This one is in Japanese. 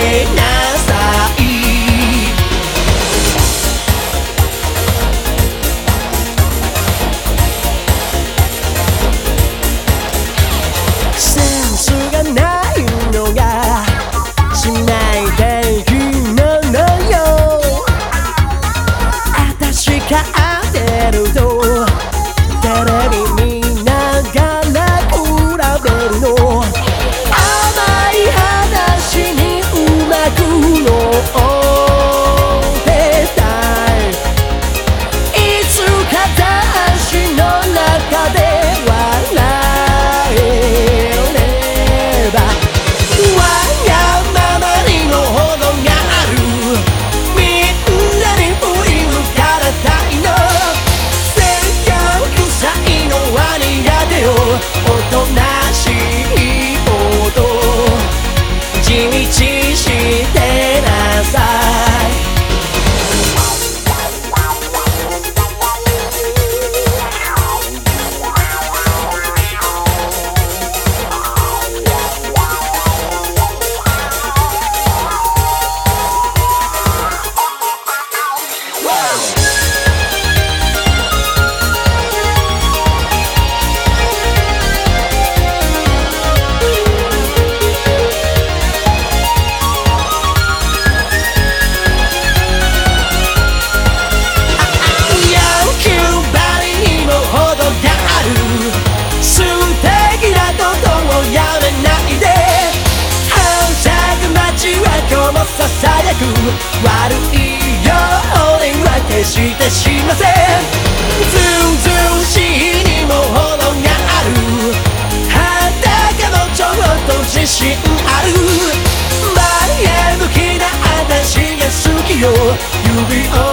てなさい。センスがないのが致命的なのよ。あたし飼ってるとテレビ見ながら比べるの。甘い話にうまく乗ってたい。いつか男子の中で笑えればわがままにのほどがある。みんなに振り向かれたいの。性格臭いのは苦手よ。おとなしいこと地道してなさい。ささやく悪いようには決してしません。ずうずうしいにも程がある。裸のちょっと自信ある。前向きな私が好きよ。指を